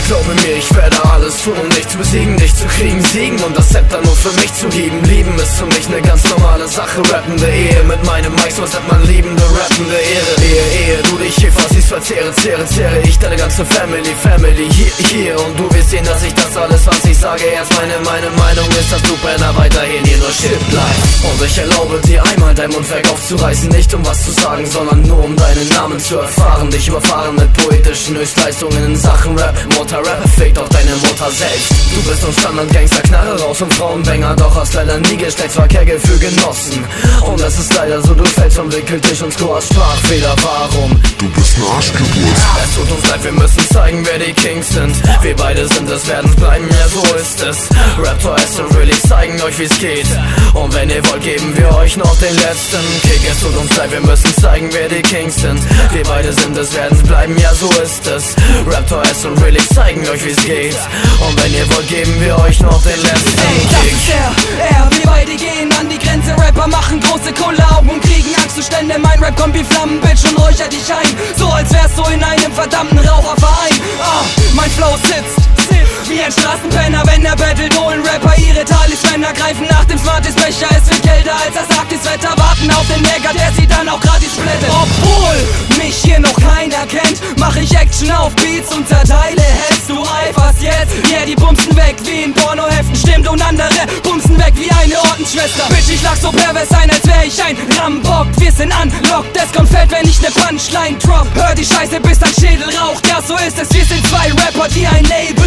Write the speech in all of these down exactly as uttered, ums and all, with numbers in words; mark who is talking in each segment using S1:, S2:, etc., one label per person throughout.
S1: glaube mir, ich werde alles tun, um dich zu besiegen, dich zu kriegen, siegen und das Zepter nur für mich zu lieben. Lieben ist für mich eine ganz normale Sache, rappende Ehe mit meinem Mic, so nennt man liebende, rappende Ehre. Ehe, Ehe, du dich hier fast siehst, verzehre, zehre, zehre ich deine ganze Family, Family hier, hier und du wirst sehen, dass ich das alles, was ich sage, erst meine, meine Meinung ist, dass du Penner weiterhin hier nur shit bleibst. Und ich erlaube dir einmal dein Mundwerk aufzureißen, nicht um was zu sagen, sondern nur um deinen Namen zu erfahren. Dich überfahren mit poetischen Höchstleistungen in Sachen Rap. Mutter-Rap fickt auch deine Mutter selbst. Du bist ein Standard-Gangster, Knarre raus und Frauenbänger, doch hast leider nie Geschlechtsverkehrgefühl genossen. Und es ist leider so, du fällst vom Wickeltisch und scorest Sprachfehler. Warum?
S2: Du bist eine Arschgeburt.
S1: Es tut uns leid, wir müssen zeigen, wer die Kings sind. Wir beide sind es, werden's bleiben, ja so ist es. Raptor S und Really zeigen euch wie's geht. Und wenn ihr wollt, geben wir euch noch den letzten Kick. Es tut uns leid, wir müssen zeigen, wer die Kings sind. Wir beide sind es, werden's bleiben, ja so ist es. Raptor S und Really zeigen euch wie's geht. Und wenn ihr wollt, geben wir euch noch den letzten
S3: Ey,
S1: Kick.
S3: das ist er, er, wir beide gehen an die Grenze. Rapper machen große Kollauben und kriegen Angstzustände. Mein Rap kommt wie Flammen, Bitch, und räuchert dich ein. So als wärst du in einem verdammten Raucherverein. Ah, mein Flow sitzt wie ein Straßenpenner, wenn er battelt, holen Rapper ihre Talismänner, greifen nach dem Smarties-Becher, es wird kälter als das Arktis-Wetter, warten auf den Neger, der sie dann auch gratis blättet. Obwohl mich hier noch keiner kennt, mach ich Action auf Beats und zerteile Hältst du eiferst jetzt? Yeah, die bumsen weg wie in Pornoheften, stimmt, und andere bumsen weg wie eine Ordensschwester. Bitch, ich lach so pervers ein, als wär ich ein Rambock. Wir sind unlocked, es kommt fett, wenn ich ne Punchline drop. Hör die Scheiße, bis dein Schädel raucht, ja so ist es, wir sind zwei Rapper, die ein Label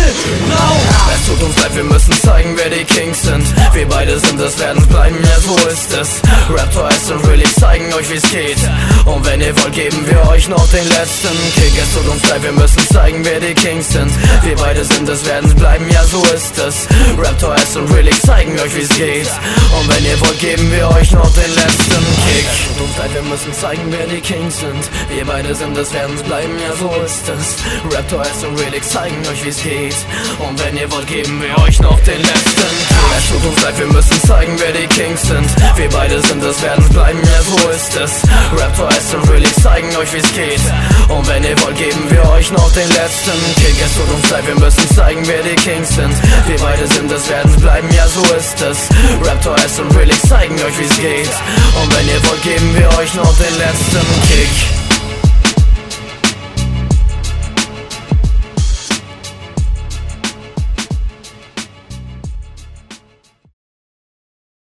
S1: Es tut uns leid, wir müssen zeigen, wer die Kings sind. Wir beide sind es, werden's bleiben, ja so ist es. Raptor S und Really zeigen euch wie's geht. Und wenn ihr wollt, geben wir euch noch den letzten Kick. Es tut uns leid, wir müssen zeigen, wer die Kings sind. Wir beide sind es, werden's bleiben, ja so ist es. Raptor S und Really zeigen euch wie's geht. Und wenn ihr wollt, geben wir euch noch den letzten Kick. Es tut uns leid, wir müssen zeigen, wer die Kings sind. Wir beide sind es, werden's bleiben, ja so ist es. Raptor S und Really zeigen euch wie's geht. Und wenn ihr wollt, geben wir euch noch den letzten Kick. Es tut uns leid, wir müssen zeigen, wer die Kings sind. Wir beide sind es, werden's bleiben, ja so ist es. Raptor S und Really zeigen euch wie's geht. Und wenn ihr wollt, geben wir euch noch den letzten Kick. Es tut uns leid, wir müssen zeigen, wer die Kings sind. Wir beide sind es, werden's bleiben, ja so ist es. Raptor S und Really zeigen euch wie's geht. Und wenn ihr wollt, geben wir euch noch den letzten Kick.